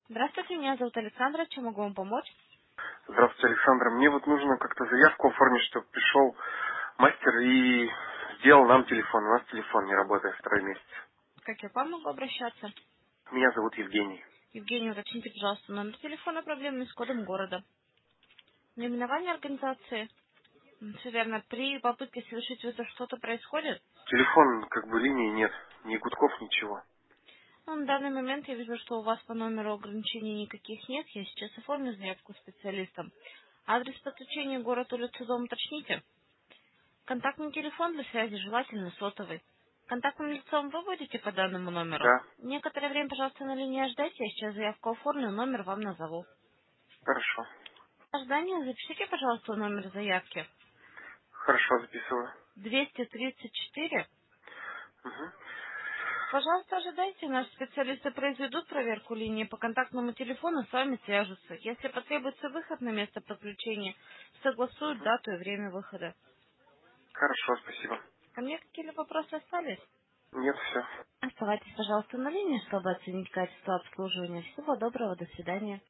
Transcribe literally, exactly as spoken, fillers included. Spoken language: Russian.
Здравствуйте, меня зовут Александра. Чем могу вам помочь? Здравствуйте, Александр. Мне вот нужно как-то заявку оформить, чтобы пришел мастер и сделал нам телефон. У нас телефон не работает второй месяц. Как я к вам могу обращаться? Меня зовут Евгений. Евгений, уточните, пожалуйста, номер телефона проблемный с кодом города. Наименование организации. Все верно. При попытке совершить вызов что-то происходит? Телефон, как бы линии нет, ни гудков, ничего. Ну, на данный момент я вижу, что у вас по номеру ограничений никаких нет. Я сейчас оформлю заявку специалистам. Адрес подключения город, улицу, дом уточните. Контактный телефон для связи желательно сотовый. Контактным лицом вы будете по данному номеру? Да, Некоторое время, пожалуйста, на линии ожидайте. Я сейчас заявку оформлю, номер вам назову. хорошо. Ожидание, запишите, пожалуйста, номер заявки. Хорошо, записываю. двести тридцать четыре. Угу. Пожалуйста, ожидайте. Наши специалисты произведут проверку линии по контактному телефону, с вами свяжутся. Если потребуется выход на место подключения, согласуют Угу. дату и время выхода. Хорошо, спасибо. Ко мне какие-либо вопросы остались? Нет, все. Оставайтесь, пожалуйста, на линии, чтобы оценить качество обслуживания. Всего доброго, до свидания.